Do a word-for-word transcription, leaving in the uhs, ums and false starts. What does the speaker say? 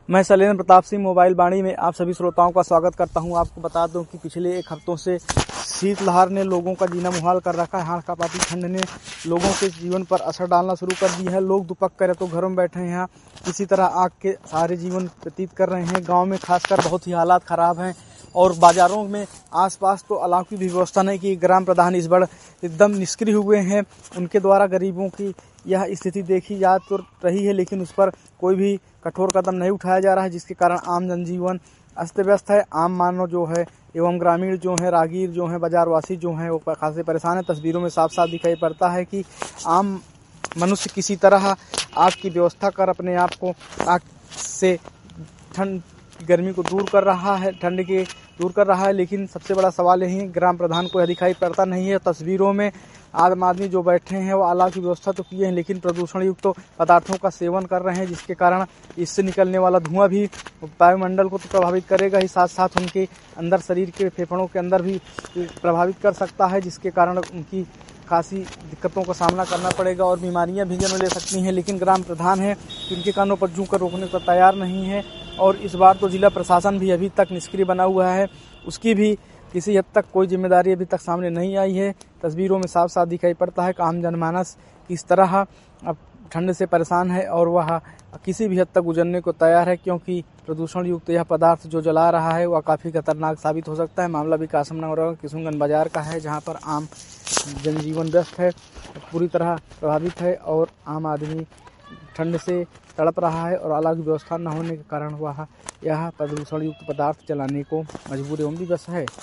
मैं शैलेंद्र प्रताप सिंह मोबाइल वाणी में आप सभी श्रोताओं का स्वागत करता हूं। आपको बता दूं कि पिछले एक हफ्तों से शीतलहर ने लोगों का जीना मुहाल कर रखा है। हाड़कांपाती ठंड ने लोगों के जीवन पर असर डालना शुरू कर दिया है। लोग दुपक कर तो घरों में बैठे हैं, यहाँ किसी तरह आग के सारे जीवन व्यतीत कर रहे हैं। गाँव में खासकर बहुत ही हालात खराब हैं और बाजारों में आसपास तो अलाव की भी व्यवस्था नहीं की। ग्राम प्रधान इस बार एकदम निष्क्रिय हुए हैं। उनके द्वारा गरीबों की यह स्थिति देखी जा तो रही है, लेकिन उस पर कोई भी कठोर कदम नहीं उठाया जा रहा है, जिसके कारण आम जनजीवन अस्त व्यस्त है। आम मानव जो है एवं ग्रामीण जो है, रागीर जो है, बाजारवासी जो है, वो खासे परेशान है। तस्वीरों में साफ साफ दिखाई पड़ता है कि आम मनुष्य किसी तरह आग की व्यवस्था कर अपने आप को आग से ठंड गर्मी को दूर कर रहा है, ठंड के दूर कर रहा है। लेकिन सबसे बड़ा सवाल यही है, ग्राम प्रधान को यह दिखाई पड़ता नहीं है। तस्वीरों में आम आदमी जो बैठे हैं वो अलाव की व्यवस्था तो किए हैं, लेकिन प्रदूषण युक्त तो पदार्थों का सेवन कर रहे हैं, जिसके कारण इससे निकलने वाला धुआं भी वायुमंडल को तो प्रभावित करेगा ही, साथ साथ उनके अंदर शरीर के फेफड़ों के अंदर भी प्रभावित कर सकता है, जिसके कारण उनकी खासी दिक्कतों का सामना करना पड़ेगा और बीमारियां भी जन्म ले सकती हैं। लेकिन ग्राम प्रधान है उनके कानों पर जू कर रोकने को तैयार नहीं है और इस बार तो जिला प्रशासन भी अभी तक निष्क्रिय बना हुआ है। उसकी भी किसी हद तक कोई जिम्मेदारी अभी तक सामने नहीं आई है। तस्वीरों में साफ साफ दिखाई पड़ता है कि आम जनमानस किस तरह अब ठंड से परेशान है और वह किसी भी हद तक गुजरने को तैयार है, क्योंकि प्रदूषण युक्त यह पदार्थ जो जला रहा है वह काफ़ी खतरनाक साबित हो सकता है। मामला भी कासमनगर किशुनगंज बाजार का है, जहां पर आम जनजीवन व्यस्त है, पूरी तरह प्रभावित है और आम आदमी ठंड से तड़प रहा है और अलाव की व्यवस्था न होने के कारण वह यह प्रदूषण युक्त पदार्थ जलाने को मजबूर एवं विवश है।